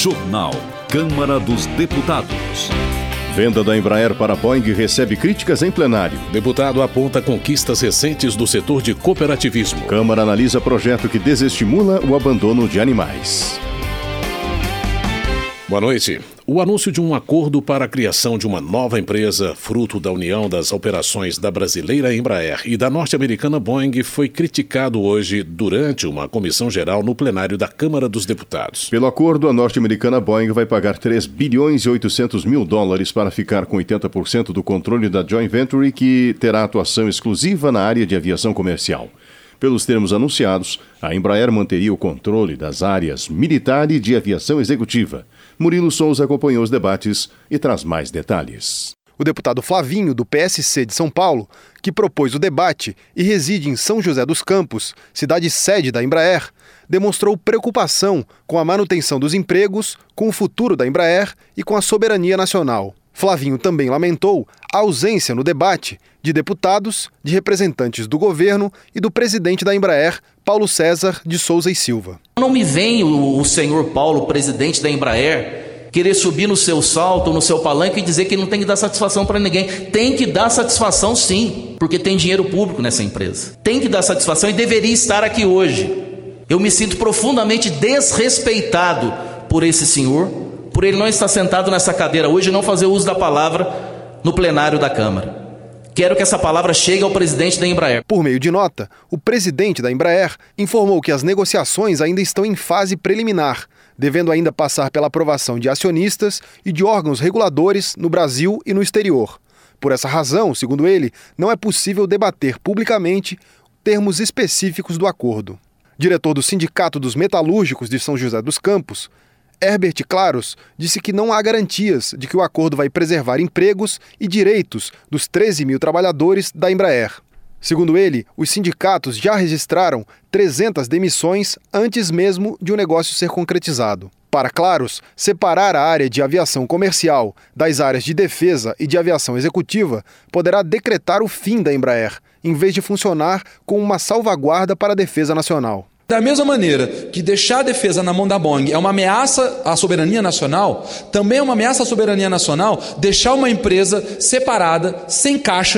Jornal Câmara dos Deputados. Venda da Embraer para a Boeing recebe críticas em plenário. Deputado aponta conquistas recentes do setor de cooperativismo. Câmara analisa projeto que desestimula o abandono de animais. Boa noite. O anúncio de um acordo para a criação de uma nova empresa, fruto da união das operações da brasileira Embraer e da norte-americana Boeing, foi criticado hoje durante uma comissão geral no plenário da Câmara dos Deputados. Pelo acordo, a norte-americana Boeing vai pagar 3 bilhões e 800 mil dólares para ficar com 80% do controle da joint venture, que terá atuação exclusiva na área de aviação comercial. Pelos termos anunciados, a Embraer manteria o controle das áreas militar e de aviação executiva. Murilo Souza acompanhou os debates e traz mais detalhes. O deputado Flavinho, do PSC de São Paulo, que propôs o debate e reside em São José dos Campos, cidade sede da Embraer, demonstrou preocupação com a manutenção dos empregos, com o futuro da Embraer e com a soberania nacional. Flavinho também lamentou a ausência no debate de deputados, de representantes do governo e do presidente da Embraer, Paulo César de Souza e Silva. Não me vem o senhor Paulo, presidente da Embraer, querer subir no seu salto, no seu palanque e dizer que não tem que dar satisfação para ninguém. Tem que dar satisfação sim, porque tem dinheiro público nessa empresa. Tem que dar satisfação e deveria estar aqui hoje. Eu me sinto profundamente desrespeitado por esse senhor, por ele não estar sentado nessa cadeira hoje e não fazer uso da palavra no plenário da Câmara. Quero que essa palavra chegue ao presidente da Embraer. Por meio de nota, o presidente da Embraer informou que as negociações ainda estão em fase preliminar, devendo ainda passar pela aprovação de acionistas e de órgãos reguladores no Brasil e no exterior. Por essa razão, segundo ele, não é possível debater publicamente termos específicos do acordo. Diretor do Sindicato dos Metalúrgicos de São José dos Campos, Herbert Claros, disse que não há garantias de que o acordo vai preservar empregos e direitos dos 13 mil trabalhadores da Embraer. Segundo ele, os sindicatos já registraram 300 demissões antes mesmo de o negócio ser concretizado. Para Claros, separar a área de aviação comercial das áreas de defesa e de aviação executiva poderá decretar o fim da Embraer, em vez de funcionar como uma salvaguarda para a defesa nacional. Da mesma maneira que deixar a defesa na mão da Boeing é uma ameaça à soberania nacional, também é uma ameaça à soberania nacional deixar uma empresa separada, sem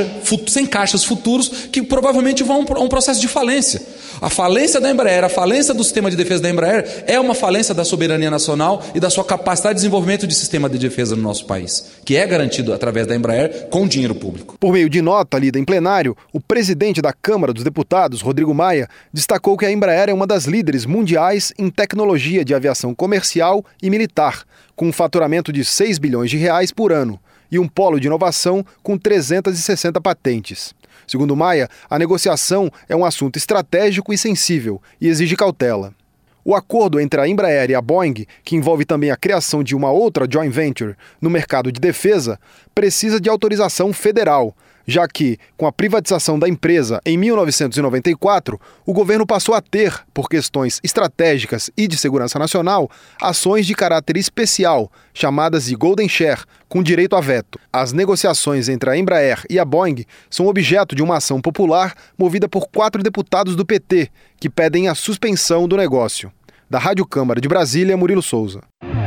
caixas futuros, que provavelmente vão a um processo de falência. A falência da Embraer, a falência do sistema de defesa da Embraer é uma falência da soberania nacional e da sua capacidade de desenvolvimento de sistema de defesa no nosso país, que é garantido através da Embraer com dinheiro público. Por meio de nota lida em plenário, o presidente da Câmara dos Deputados, Rodrigo Maia, destacou que a Embraer é uma das líderes mundiais em tecnologia de aviação comercial e militar, com um faturamento de 6 bilhões de reais por ano e um polo de inovação com 360 patentes. Segundo Maia, a negociação é um assunto estratégico e sensível e exige cautela. O acordo entre a Embraer e a Boeing, que envolve também a criação de uma outra joint venture no mercado de defesa, precisa de autorização federal, já que, com a privatização da empresa em 1994, o governo passou a ter, por questões estratégicas e de segurança nacional, ações de caráter especial, chamadas de Golden Share, com direito a veto. As negociações entre a Embraer e a Boeing são objeto de uma ação popular movida por 4 deputados do PT, que pedem a suspensão do negócio. Da Rádio Câmara de Brasília, Murilo Souza.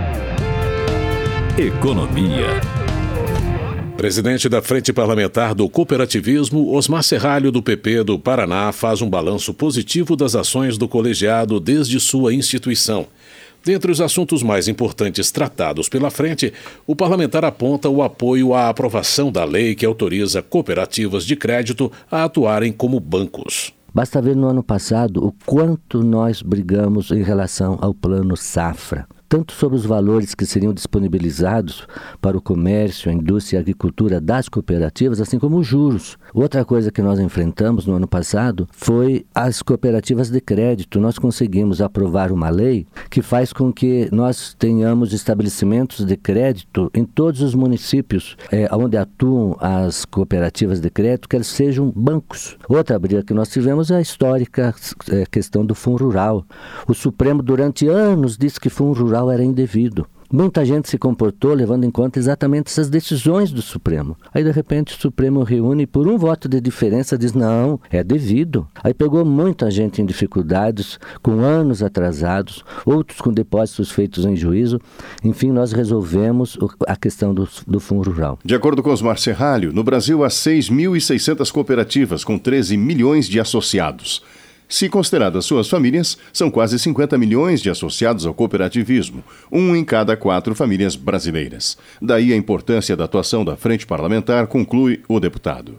Economia. Presidente da Frente Parlamentar do Cooperativismo, Osmar Serralho, do PP do Paraná, faz um balanço positivo das ações do colegiado desde sua instituição. Dentre os assuntos mais importantes tratados pela frente, o parlamentar aponta o apoio à aprovação da lei que autoriza cooperativas de crédito a atuarem como bancos. Basta ver no ano passado o quanto nós brigamos em relação ao Plano Safra. Tanto sobre os valores que seriam disponibilizados para o comércio, a indústria e a agricultura das cooperativas, assim como os juros. Outra coisa que nós enfrentamos no ano passado foi as cooperativas de crédito. Nós conseguimos aprovar uma lei que faz com que nós tenhamos estabelecimentos de crédito em todos os municípios onde atuam as cooperativas de crédito, que eles sejam bancos. Outra briga que nós tivemos é a histórica questão do Fundo Rural. O Supremo, durante anos, disse que Fundo Rural era indevido. Muita gente se comportou levando em conta exatamente essas decisões do Supremo. Aí, de repente, o Supremo reúne e por um voto de diferença diz, não, é devido. Aí pegou muita gente em dificuldades, com anos atrasados, outros com depósitos feitos em juízo. Enfim, nós resolvemos a questão do Fundo Rural. De acordo com Osmar Serralho, no Brasil há 6.600 cooperativas com 13 milhões de associados. Se consideradas suas famílias, são quase 50 milhões de associados ao cooperativismo, 1 em cada 4 famílias brasileiras. Daí a importância da atuação da Frente Parlamentar, conclui o deputado.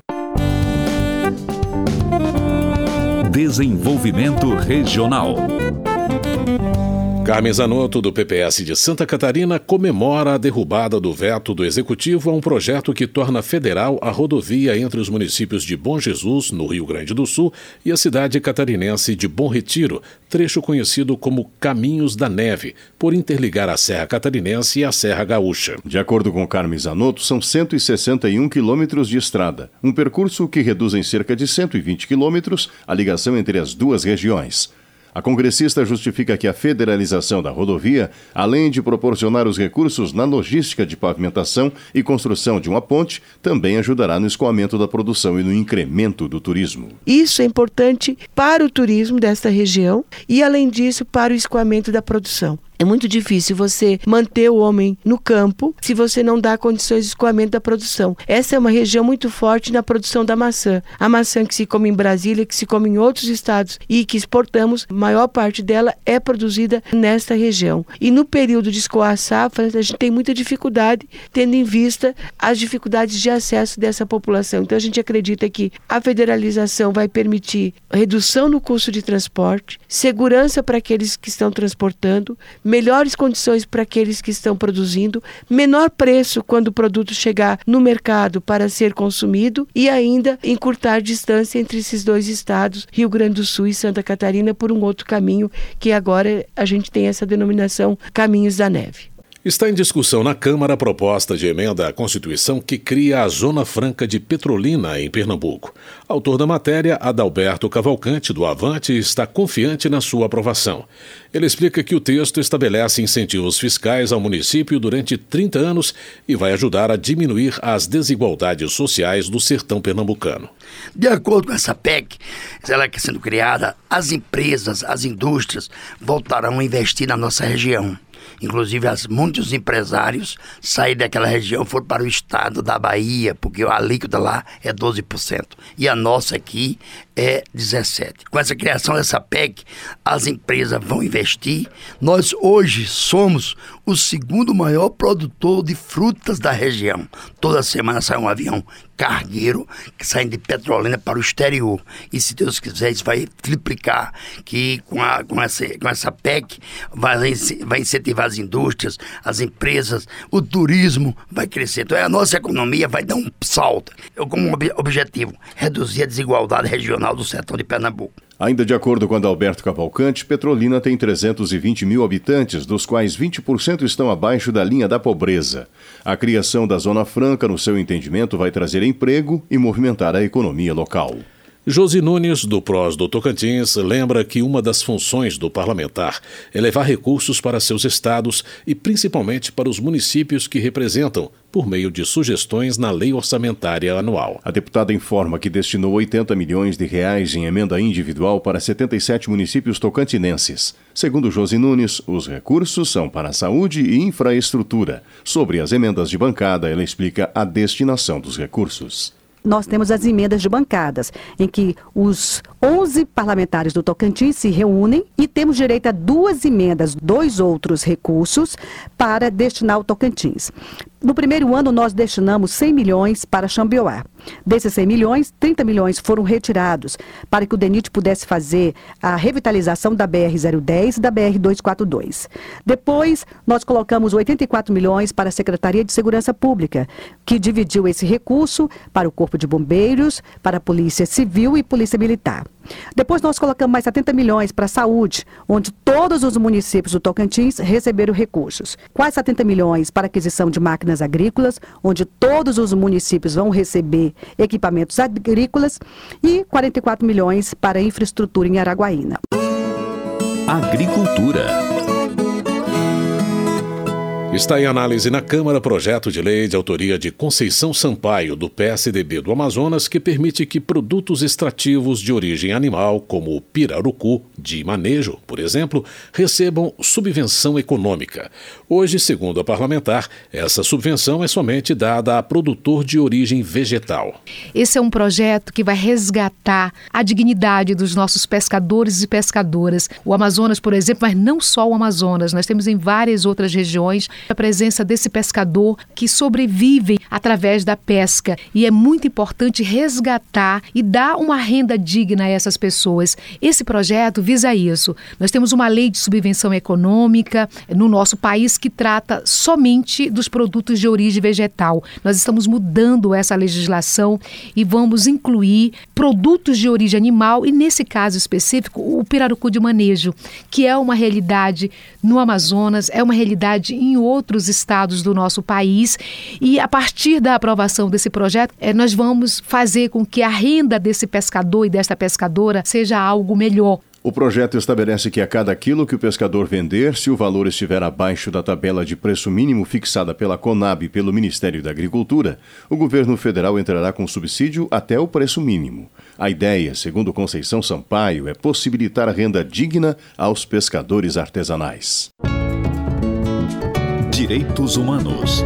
Desenvolvimento Regional. Carmen Zanotto, do PPS de Santa Catarina, comemora a derrubada do veto do Executivo a um projeto que torna federal a rodovia entre os municípios de Bom Jesus, no Rio Grande do Sul, e a cidade catarinense de Bom Retiro, trecho conhecido como Caminhos da Neve, por interligar a Serra Catarinense e a Serra Gaúcha. De acordo com Carmen Zanotto, são 161 quilômetros de estrada, um percurso que reduz em cerca de 120 quilômetros a ligação entre as duas regiões. A congressista justifica que a federalização da rodovia, além de proporcionar os recursos na logística de pavimentação e construção de uma ponte, também ajudará no escoamento da produção e no incremento do turismo. Isso é importante para o turismo desta região e, além disso, para o escoamento da produção. É muito difícil você manter o homem no campo se você não dá condições de escoamento da produção. Essa é uma região muito forte na produção da maçã. A maçã que se come em Brasília, que se come em outros estados e que exportamos, a maior parte dela é produzida nesta região. E no período de escoar a safra, a gente tem muita dificuldade, tendo em vista as dificuldades de acesso dessa população. Então a gente acredita que a federalização vai permitir redução no custo de transporte, segurança para aqueles que estão transportando, melhores condições para aqueles que estão produzindo, menor preço quando o produto chegar no mercado para ser consumido e ainda encurtar distância entre esses dois estados, Rio Grande do Sul e Santa Catarina, por um outro caminho que agora a gente tem essa denominação Caminhos da Neve. Está em discussão na Câmara a proposta de emenda à Constituição que cria a Zona Franca de Petrolina, em Pernambuco. Autor da matéria, Adalberto Cavalcante, do Avante, está confiante na sua aprovação. Ele explica que o texto estabelece incentivos fiscais ao município durante 30 anos e vai ajudar a diminuir as desigualdades sociais do sertão pernambucano. De acordo com essa PEC, ela que sendo criada, as empresas, as indústrias voltarão a investir na nossa região. Inclusive, muitos empresários saíram daquela região, foram para o estado da Bahia, porque a alíquota lá é 12%. E a nossa aqui é 17%. Com essa criação dessa PEC, as empresas vão investir. Nós hoje somos o segundo maior produtor de frutas da região. Toda semana sai um avião cargueiro que sai de Petrolina para o exterior. E se Deus quiser, isso vai triplicar, que com essa PEC vai incentivar as indústrias, as empresas, o turismo vai crescer. Então a nossa economia vai dar um salto. Como objetivo, reduzir a desigualdade regional do sertão de Pernambuco. Ainda de acordo com Adalberto Cavalcante, Petrolina tem 320 mil habitantes, dos quais 20% estão abaixo da linha da pobreza. A criação da Zona Franca, no seu entendimento, vai trazer emprego e movimentar a economia local. Josi Nunes, do PROS do Tocantins, lembra que uma das funções do parlamentar é levar recursos para seus estados e principalmente para os municípios que representam, por meio de sugestões na lei orçamentária anual. A deputada informa que destinou 80 milhões de reais em emenda individual para 77 municípios tocantinenses. Segundo Josi Nunes, os recursos são para saúde e infraestrutura. Sobre as emendas de bancada, ela explica a destinação dos recursos. Nós temos as emendas de bancadas, em que os 11 parlamentares do Tocantins se reúnem e temos direito a 2 emendas, 2 outros recursos para destinar ao Tocantins. No primeiro ano, nós destinamos 100 milhões para Xambioá. Desses 100 milhões, 30 milhões foram retirados para que o DENIT pudesse fazer a revitalização da BR-010 e da BR-242. Depois, nós colocamos 84 milhões para a Secretaria de Segurança Pública, que dividiu esse recurso para o Corpo de Bombeiros, para a Polícia Civil e Polícia Militar. Depois nós colocamos mais 70 milhões para a saúde, onde todos os municípios do Tocantins receberam recursos. Quase 70 milhões para aquisição de máquinas agrícolas, onde todos os municípios vão receber equipamentos agrícolas, e 44 milhões para infraestrutura em Araguaína. Agricultura. Está em análise na Câmara projeto de lei de autoria de Conceição Sampaio, do PSDB do Amazonas, que permite que produtos extrativos de origem animal, como o pirarucu de manejo, por exemplo, recebam subvenção econômica. Hoje, segundo a parlamentar, essa subvenção é somente dada a produtor de origem vegetal. Esse é um projeto que vai resgatar a dignidade dos nossos pescadores e pescadoras. O Amazonas, por exemplo, mas não só o Amazonas, nós temos em várias outras regiões a presença desse pescador que sobrevive através da pesca, e é muito importante resgatar e dar uma renda digna a essas pessoas. Esse projeto visa isso. Nós temos uma lei de subvenção econômica no nosso país que trata somente dos produtos de origem vegetal. Nós estamos mudando essa legislação e vamos incluir produtos de origem animal e, nesse caso específico, o pirarucu de manejo, que é uma realidade no Amazonas, é uma realidade em outros estados do nosso país, e a partir da aprovação desse projeto, nós vamos fazer com que a renda desse pescador e desta pescadora seja algo melhor. O projeto estabelece que a cada quilo que o pescador vender, se o valor estiver abaixo da tabela de preço mínimo fixada pela Conab e pelo Ministério da Agricultura, o governo federal entrará com subsídio até o preço mínimo. A ideia, segundo Conceição Sampaio, é possibilitar a renda digna aos pescadores artesanais. Direitos Humanos.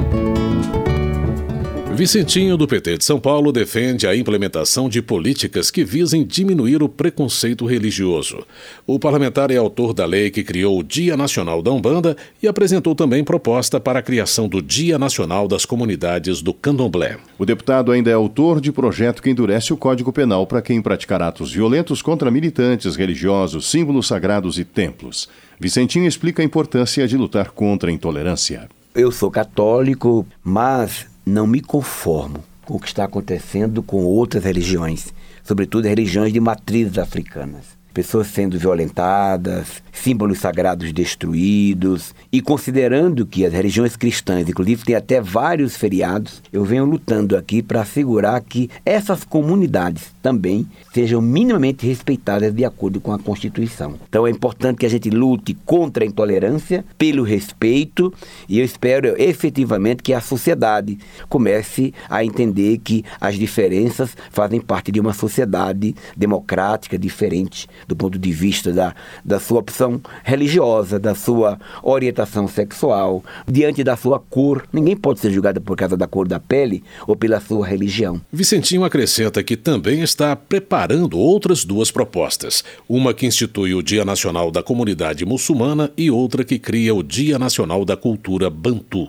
Vicentinho, do PT de São Paulo, defende a implementação de políticas que visem diminuir o preconceito religioso. O parlamentar é autor da lei que criou o Dia Nacional da Umbanda e apresentou também proposta para a criação do Dia Nacional das Comunidades do Candomblé. O deputado ainda é autor de projeto que endurece o Código Penal para quem praticar atos violentos contra militantes religiosos, símbolos sagrados e templos. Vicentinho explica a importância de lutar contra a intolerância. Eu sou católico, mas não me conformo com o que está acontecendo com outras religiões, sobretudo religiões de matrizes africanas. Pessoas sendo violentadas, símbolos sagrados destruídos, e considerando que as religiões cristãs, inclusive, têm até vários feriados, eu venho lutando aqui para assegurar que essas comunidades também sejam minimamente respeitadas de acordo com a Constituição. Então é importante que a gente lute contra a intolerância, pelo respeito, e eu espero efetivamente que a sociedade comece a entender que as diferenças fazem parte de uma sociedade democrática, diferente do ponto de vista da sua opção religiosa, da sua orientação sexual, diante da sua cor. Ninguém pode ser julgado por causa da cor da pele ou pela sua religião. Vicentinho acrescenta que também está preparando outras duas propostas. Uma que institui o Dia Nacional da Comunidade Muçulmana e outra que cria o Dia Nacional da Cultura Bantu.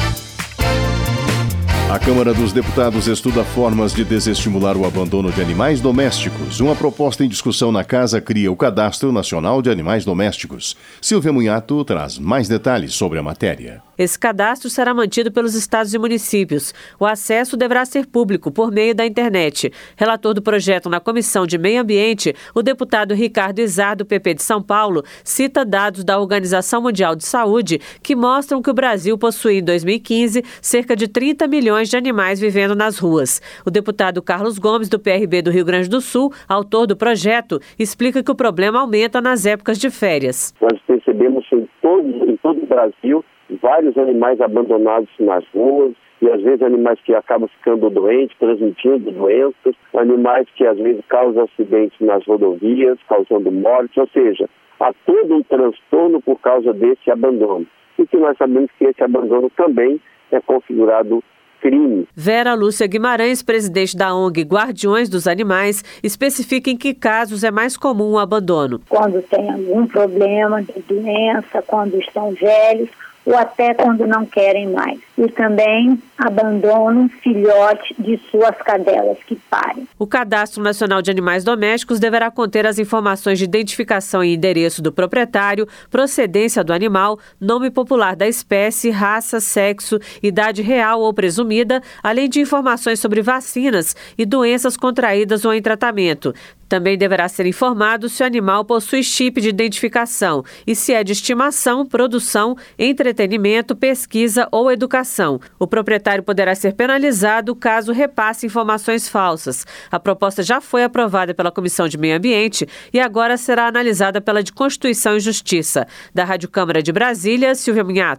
A Câmara dos Deputados estuda formas de desestimular o abandono de animais domésticos. Uma proposta em discussão na Casa cria o Cadastro Nacional de Animais Domésticos. Silvia Munhato traz mais detalhes sobre a matéria. Esse cadastro será mantido pelos estados e municípios. O acesso deverá ser público por meio da internet. Relator do projeto na Comissão de Meio Ambiente, o deputado Ricardo Izar, do PP de São Paulo, cita dados da Organização Mundial de Saúde que mostram que o Brasil possui, em 2015, cerca de 30 milhões de animais vivendo nas ruas. O deputado Carlos Gomes, do PRB do Rio Grande do Sul, autor do projeto, explica que o problema aumenta nas épocas de férias. Nós percebemos em todo o Brasil vários animais abandonados nas ruas, e às vezes animais que acabam ficando doentes, transmitindo doenças, animais que às vezes causam acidentes nas rodovias, causando mortes, ou seja, há todo um transtorno por causa desse abandono. E que nós sabemos que esse abandono também é configurado crime. Vera Lúcia Guimarães, presidente da ONG Guardiões dos Animais, especifica em que casos é mais comum o abandono. Quando tem algum problema de doença, quando estão velhos, ou até quando não querem mais. E também abandonam filhote de suas cadelas que parem. O Cadastro Nacional de Animais Domésticos deverá conter as informações de identificação e endereço do proprietário, procedência do animal, nome popular da espécie, raça, sexo, idade real ou presumida, além de informações sobre vacinas e doenças contraídas ou em tratamento. Também deverá ser informado se o animal possui chip de identificação e se é de estimação, produção, entretenimento, pesquisa ou educação. O proprietário poderá ser penalizado caso repasse informações falsas. A proposta já foi aprovada pela Comissão de Meio Ambiente e agora será analisada pela de Constituição e Justiça. Da Rádio Câmara de Brasília, Silvia Munhato.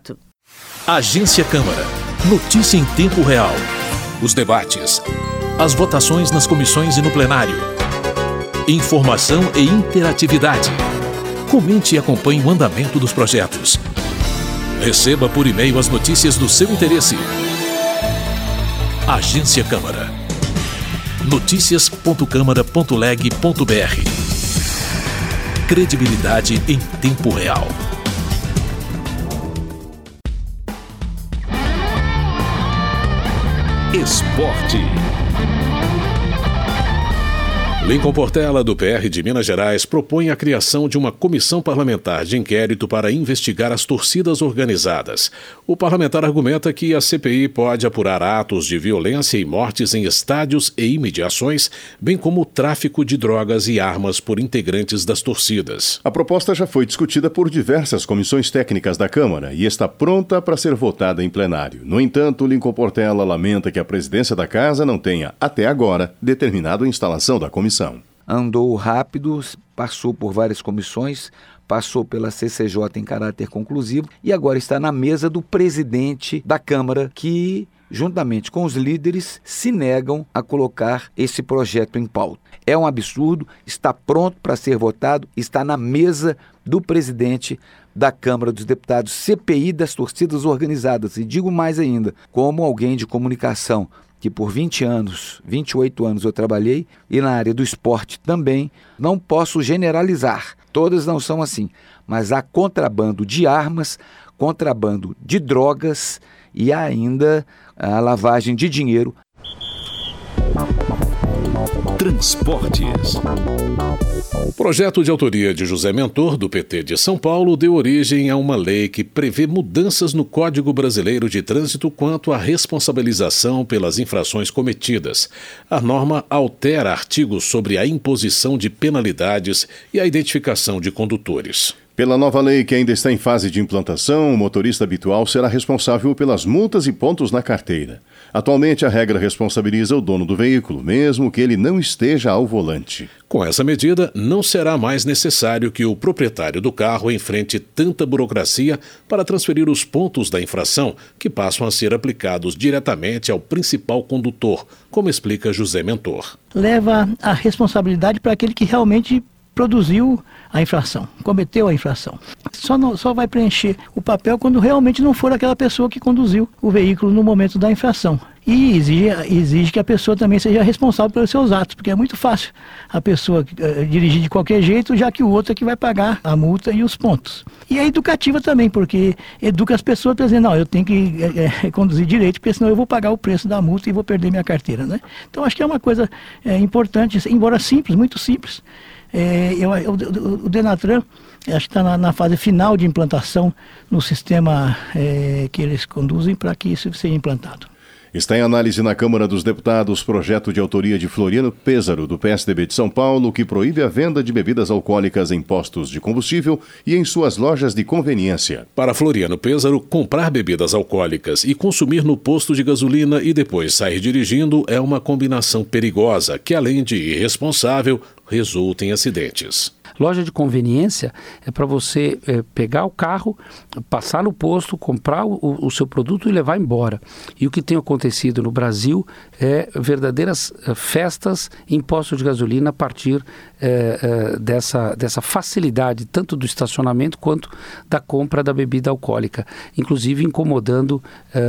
Agência Câmara. Notícia em tempo real. Os debates. As votações nas comissões e no plenário. Informação e interatividade. Comente e acompanhe o andamento dos projetos. Receba por e-mail as notícias do seu interesse. Agência Câmara. Noticias.câmara.leg.br. Credibilidade em tempo real. Esporte. Lincoln Portela, do PR de Minas Gerais, propõe a criação de uma comissão parlamentar de inquérito para investigar as torcidas organizadas. O parlamentar argumenta que a CPI pode apurar atos de violência e mortes em estádios e imediações, bem como o tráfico de drogas e armas por integrantes das torcidas. A proposta já foi discutida por diversas comissões técnicas da Câmara e está pronta para ser votada em plenário. No entanto, Lincoln Portela lamenta que a presidência da Casa não tenha, até agora, determinado a instalação da comissão. Andou rápido, passou por várias comissões, passou pela CCJ em caráter conclusivo e agora está na mesa do presidente da Câmara, que, juntamente com os líderes, se negam a colocar esse projeto em pauta. É um absurdo, está pronto para ser votado, está na mesa do presidente da Câmara dos Deputados, CPI das torcidas organizadas. E digo mais ainda, como alguém de comunicação, que por 28 anos eu trabalhei, e na área do esporte também, não posso generalizar, todas não são assim, mas há contrabando de armas, contrabando de drogas e ainda a lavagem de dinheiro. Transportes. O projeto de autoria de José Mentor, do PT de São Paulo, deu origem a uma lei que prevê mudanças no Código Brasileiro de Trânsito quanto à responsabilização pelas infrações cometidas. A norma altera artigos sobre a imposição de penalidades e a identificação de condutores. Pela nova lei, que ainda está em fase de implantação, o motorista habitual será responsável pelas multas e pontos na carteira. Atualmente, a regra responsabiliza o dono do veículo, mesmo que ele não esteja ao volante. Com essa medida, não será mais necessário que o proprietário do carro enfrente tanta burocracia para transferir os pontos da infração, que passam a ser aplicados diretamente ao principal condutor, como explica José Mentor. Leva a responsabilidade para aquele que realmente produziu a infração, cometeu a infração. Só vai preencher o papel quando realmente não for aquela pessoa que conduziu o veículo no momento da infração. E exige que a pessoa também seja responsável pelos seus atos, porque é muito fácil a pessoa dirigir de qualquer jeito, já que o outro é que vai pagar a multa e os pontos. E é educativa também, porque educa as pessoas para dizer, não, eu tenho que conduzir direito, porque senão eu vou pagar o preço da multa e vou perder minha carteira, né? Então acho que é uma coisa importante, embora simples, muito simples. O Denatran acho que está na fase final de implantação no sistema que eles conduzem para que isso seja implantado. Está em análise na Câmara dos Deputados projeto de autoria de Floriano Pêssaro, do PSDB de São Paulo, que proíbe a venda de bebidas alcoólicas em postos de combustível e em suas lojas de conveniência. Para Floriano Pêssaro, comprar bebidas alcoólicas e consumir no posto de gasolina e depois sair dirigindo é uma combinação perigosa que, além de irresponsável, resulta em acidentes. Loja de conveniência é para você pegar o carro, passar no posto, comprar o seu produto e levar embora. E o que tem acontecido no Brasil é verdadeiras festas em postos de gasolina a partir dessa facilidade, tanto do estacionamento quanto da compra da bebida alcoólica, inclusive incomodando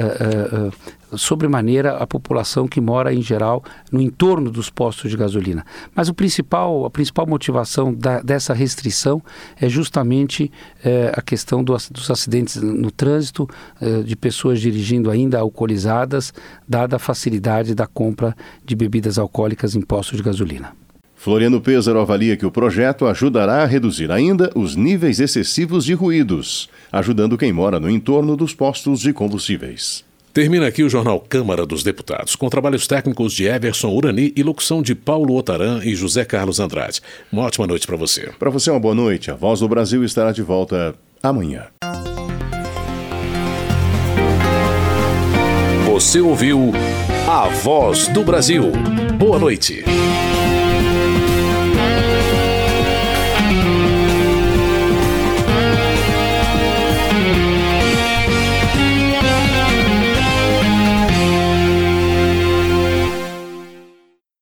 sobremaneira a população que mora em geral no entorno dos postos de gasolina. Mas a principal motivação dessa restrição é justamente a questão dos acidentes no trânsito, de pessoas dirigindo ainda alcoolizadas, dada a facilidade da compra de bebidas alcoólicas em postos de gasolina. Floriano Pêssaro avalia que o projeto ajudará a reduzir ainda os níveis excessivos de ruídos, ajudando quem mora no entorno dos postos de combustíveis. Termina aqui o Jornal Câmara dos Deputados, com trabalhos técnicos de Everson Urani e locução de Paulo Otaran e José Carlos Andrade. Uma ótima noite para você. Para você, uma boa noite. A Voz do Brasil estará de volta amanhã. Você ouviu A Voz do Brasil. Boa noite.